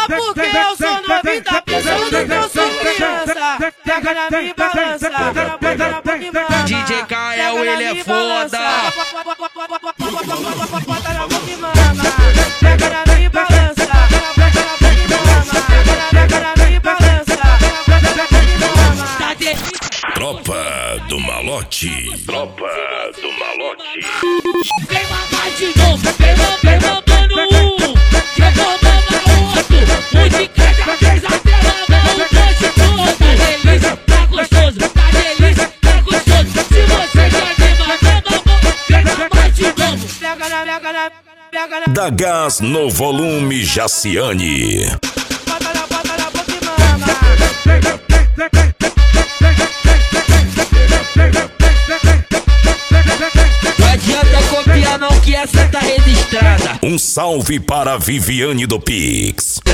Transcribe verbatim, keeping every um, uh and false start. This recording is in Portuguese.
só porque eu sou novinho, tá pensando que eu sou criança. Pega na minha balança, pega na boca e mama. D J Kael, ele é foda. Bota na boca e mama. Pega na minha balança, pega na boca e mama. Pega na minha balança, pega na boca e mama. Tropa do Malote. Tropa do Malote. Vem mamar de novo, vem mamar, vem mamando um. Chegou mamar outro. Um de cada vez até mamar o doce todo. Tá delícia, tá gostoso. Tá delícia, tá gostoso. Se você quer ver mamar, vem mamar de novo. Pega na, pega na, pega na. Da Gás no volume Jaciane. Bota na, bota na boca e mama. Não adianta copiar não, que essa tá registrada. Um salve para Viviane do Pix.